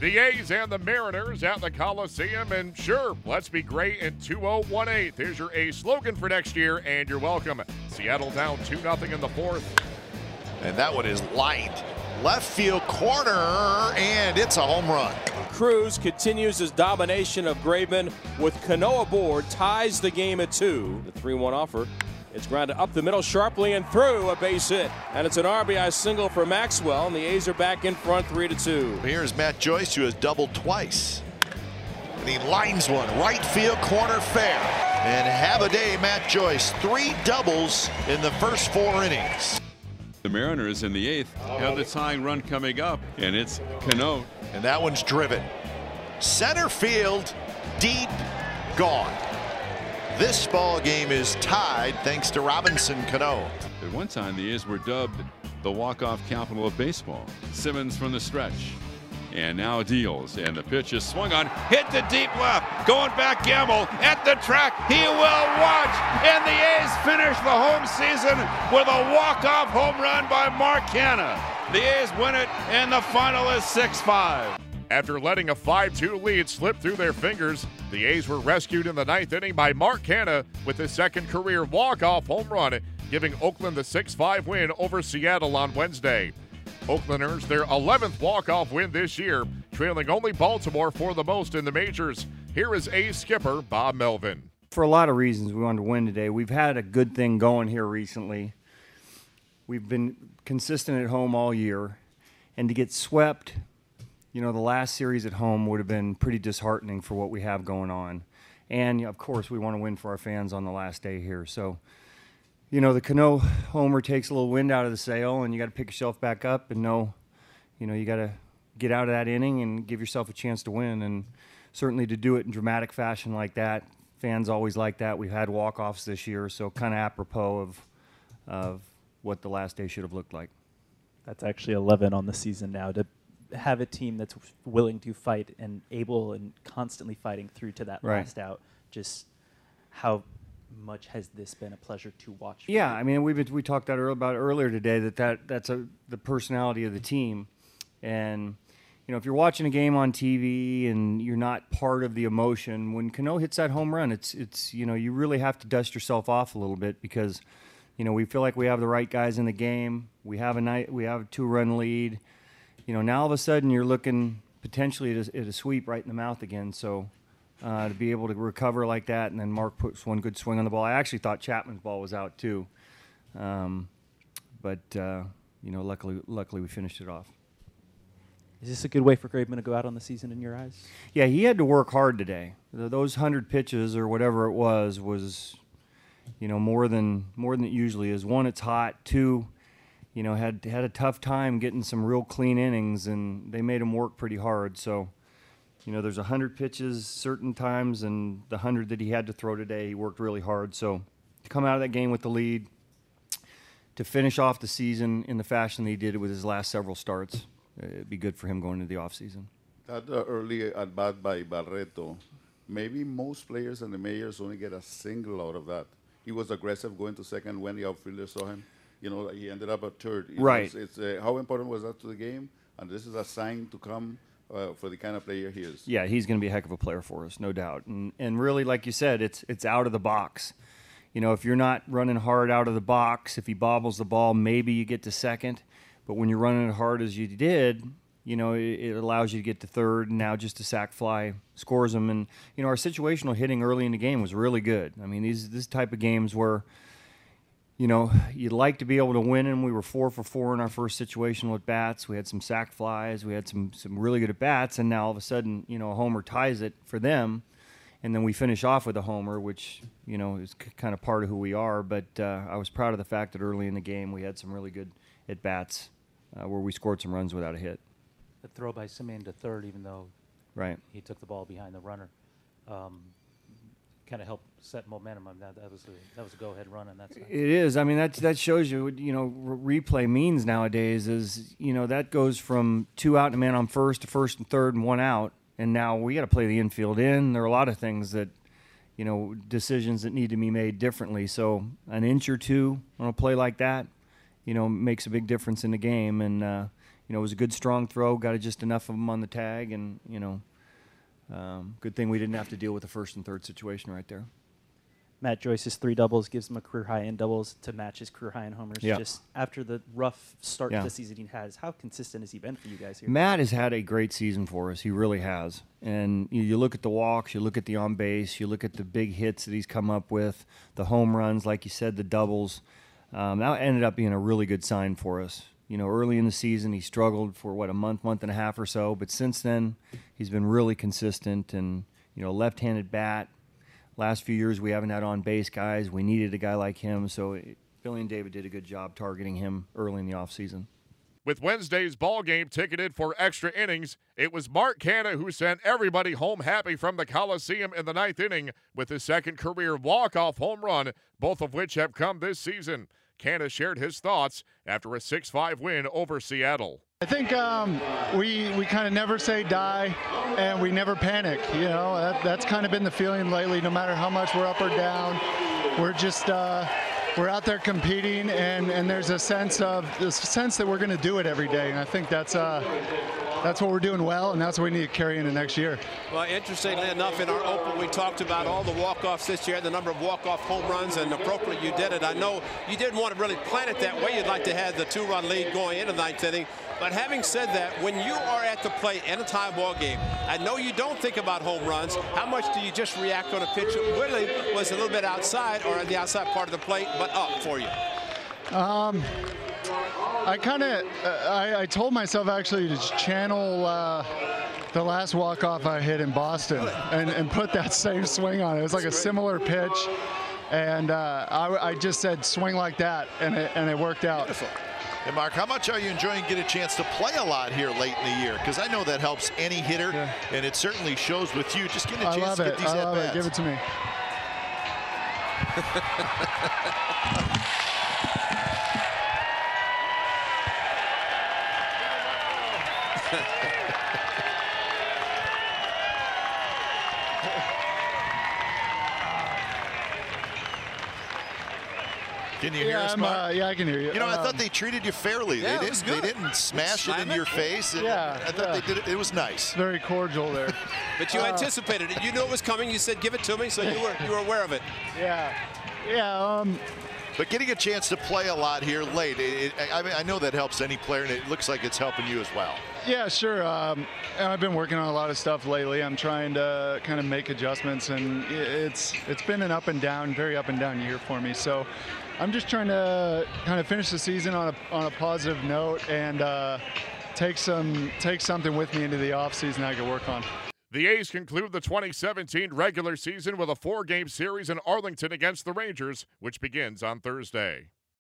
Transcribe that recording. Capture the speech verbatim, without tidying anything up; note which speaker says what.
Speaker 1: The A's and the Mariners at the Coliseum, and sure, let's be great in two oh one eighth. Here's your A's slogan for next year, and you're welcome. Seattle down two nothing in the fourth.
Speaker 2: And that one is light. Left field corner, and it's a home run.
Speaker 3: Cruz continues his domination of Graveman with Cano aboard, ties the game at two. The three one offer. It's grounded up the middle sharply and through, a base hit. And it's an R B I single for Maxwell, and the A's are back in front three to two.
Speaker 2: Here's Matt Joyce, who has doubled twice. And he lines one, right field corner fair. And have a day, Matt Joyce. Three doubles in the first four innings.
Speaker 4: The Mariners in the eighth have the tying run coming up, and it's Cano.
Speaker 2: And that one's driven. Center field, deep, gone. This ball game is tied thanks to Robinson Cano.
Speaker 4: At one time, the A's were dubbed the walk-off capital of baseball. Simmons from the stretch. And now deals, and the pitch is swung on, hit to deep left, going back Gamble at the track, he will watch, and the A's finish the home season with a walk-off home run by Mark Canha. The A's win it, and the final is six five.
Speaker 1: After letting a five two lead slip through their fingers, the A's were rescued in the ninth inning by Mark Canha with his second career walk-off home run, giving Oakland the six five win over Seattle on Wednesday. Oakland earns their eleventh walk-off win this year, trailing only Baltimore for the most in the majors. Here is A's skipper Bob Melvin.
Speaker 5: For a lot of reasons, we wanted to win today. We've had a good thing going here recently. We've been consistent at home all year, and to get swept, you know, the last series at home would have been pretty disheartening for what we have going on. And, of course, we want to win for our fans on the last day here. So, you know, the Cano homer takes a little wind out of the sail, and you got to pick yourself back up and know, you know, you got to get out of that inning and give yourself a chance to win. And certainly to do it in dramatic fashion like that, fans always like that. We've had walk-offs this year, so kind of apropos of, of what the last day should have looked like.
Speaker 6: That's actually eleven on the season now. To have a team that's willing to fight and able and constantly fighting through to that
Speaker 5: right.
Speaker 6: last out, just how much has this been a pleasure to watch?
Speaker 5: Yeah,
Speaker 6: you?
Speaker 5: I mean, we we talked that earlier about earlier today that, that that's a the personality of the team, and you know, if you're watching a game on T V and you're not part of the emotion, when Cano hits that home run, it's it's you know, you really have to dust yourself off a little bit because you know, we feel like we have the right guys in the game. We have a night we have a two-run lead. You know, now all of a sudden you're looking potentially at a, at a sweep right in the mouth again. So uh, to be able to recover like that, and then Mark puts one good swing on the ball. I actually thought Chapman's ball was out too, um, but uh, you know, luckily, luckily we finished it off.
Speaker 6: Is this a good way for Graveman to go out on the season in your eyes?
Speaker 5: Yeah, he had to work hard today. Those hundred pitches or whatever it was was, you know, more than more than it usually is. One, it's hot. Two, you know, had had a tough time getting some real clean innings, and they made him work pretty hard. So, you know, there's a hundred pitches certain times, and the hundred that he had to throw today, he worked really hard. So, to come out of that game with the lead, to finish off the season in the fashion that he did with his last several starts, it'd be good for him going into the offseason.
Speaker 7: That uh, early at bat by Barreto, maybe most players and the Mayors only get a single out of that. He was aggressive going to second when the outfielder saw him. You know, he ended up at third. You
Speaker 5: right.
Speaker 7: Know, it's, it's, uh, how important was that to the game? And this is a sign to come uh, for the kind of player he is.
Speaker 5: Yeah, he's going to be a heck of a player for us, no doubt. And and really, like you said, it's it's out of the box. You know, if you're not running hard out of the box, if he bobbles the ball, maybe you get to second. But when you're running it hard as you did, you know, it, it allows you to get to third, and now just a sac fly scores them. And, you know, our situational hitting early in the game was really good. I mean, these this type of games where, you know, you'd like to be able to win them. We were four for four in our first situational at bats. We had some sac flies. We had some, some really good at bats. And now all of a sudden, you know, a homer ties it for them. And then we finish off with a homer, which, you know, is c- kind of part of who we are. But uh, I was proud of the fact that early in the game we had some really good at bats uh, where we scored some runs without a hit.
Speaker 6: The throw by Simeon to third, even though
Speaker 5: right.
Speaker 6: he took the ball behind the runner, um, kind of helped set momentum on that. That was a, that was a go-ahead run, and that's
Speaker 5: it is. I mean, that that shows you what, you know, re- replay means nowadays is, you know, that goes from two out and a man on first to first and third and one out, and now we got to play the infield in. There are a lot of things that, you know, decisions that need to be made differently. So an inch or two on a play like that, you know, makes a big difference in the game. And uh, you know, it was a good strong throw. Got just enough of them on the tag, and you know, um, good thing we didn't have to deal with the first and third situation right there.
Speaker 6: Matt Joyce's three doubles gives him a career high in doubles to match his career high in homers.
Speaker 5: Yeah.
Speaker 6: Just after the rough start
Speaker 5: Yeah.
Speaker 6: to the season he has, how consistent has he been for you guys here?
Speaker 5: Matt has had a great season for us. He really has. And you, you look at the walks, you look at the on base, you look at the big hits that he's come up with, the home runs, like you said, the doubles. Um, that ended up being a really good sign for us. You know, early in the season, he struggled for, what, a month, month and a half or so. But since then, he's been really consistent and, you know, left-handed bat. Last few years, we haven't had on-base guys. We needed a guy like him, so it, Billy and David did a good job targeting him early in the offseason.
Speaker 1: With Wednesday's ball game ticketed for extra innings, it was Mark Canha who sent everybody home happy from the Coliseum in the ninth inning with his second career walk-off home run, both of which have come this season. Canha shared his thoughts after a six five win over Seattle.
Speaker 8: I think um, we we kind of never say die, and we never panic. You know, that, that's kind of been the feeling lately. No matter how much we're up or down, we're just uh, we're out there competing, and, and there's a sense of this sense that we're going to do it every day. And I think that's uh, that's what we're doing well, and that's what we need to carry into next year.
Speaker 9: Well, interestingly enough, in our open, we talked about all the walk-offs this year, the number of walk-off home runs, and appropriately you did it. I know you didn't want to really plan it that way. You'd like to have the two-run lead going into the ninth inning. But having said that, when you are at the plate in a tie ball game, I know you don't think about home runs. How much do you just react on a pitch that really was a little bit outside or on the outside part of the plate, but up for you?
Speaker 8: Um, I kind of, uh, I, I told myself actually to channel uh, the last walk-off I hit in Boston and, and put that same swing on it. It was like a similar pitch, and uh, I, I just said swing like that, and it, and it worked out.
Speaker 9: Beautiful.
Speaker 2: And Mark, how much are you enjoying getting a chance to play a lot here late in the year? Because I know that helps any hitter,
Speaker 8: yeah.
Speaker 2: and it certainly shows with you. Just getting a
Speaker 8: I
Speaker 2: chance
Speaker 8: love
Speaker 2: to
Speaker 8: it.
Speaker 2: get these
Speaker 8: I love
Speaker 2: at-bats.
Speaker 8: it. Give it to me.
Speaker 2: Can you hear
Speaker 8: Yeah,
Speaker 2: us,
Speaker 8: I'm,
Speaker 2: Mark?
Speaker 8: uh, yeah, I can hear you.
Speaker 2: You know, I
Speaker 8: Um,
Speaker 2: thought they treated you fairly.
Speaker 9: yeah,
Speaker 2: they
Speaker 9: it was
Speaker 2: didn't. They
Speaker 9: good.
Speaker 2: didn't smash it in
Speaker 9: Slam
Speaker 2: your
Speaker 9: it.
Speaker 2: face. And
Speaker 8: Yeah,
Speaker 2: I thought
Speaker 8: yeah.
Speaker 2: they did it. It was nice.
Speaker 8: very cordial there.
Speaker 9: But you
Speaker 8: Uh,
Speaker 9: anticipated it. You knew it was coming. You said, give it to me, so you were you were aware of it.
Speaker 8: Yeah, yeah. Um,
Speaker 2: But getting a chance to play a lot here late, it, it, I mean, I know that helps any player, and it looks like it's helping you as well.
Speaker 8: Yeah, sure. Um, I've been working on a lot of stuff lately. I'm trying to kind of make adjustments, and it's it's been an up and down, very up and down year for me. So I'm just trying to kind of finish the season on a on a positive note and uh, take some take something with me into the off season I can work on.
Speaker 1: The A's conclude the twenty seventeen regular season with a four-game series in Arlington against the Rangers, which begins on Thursday.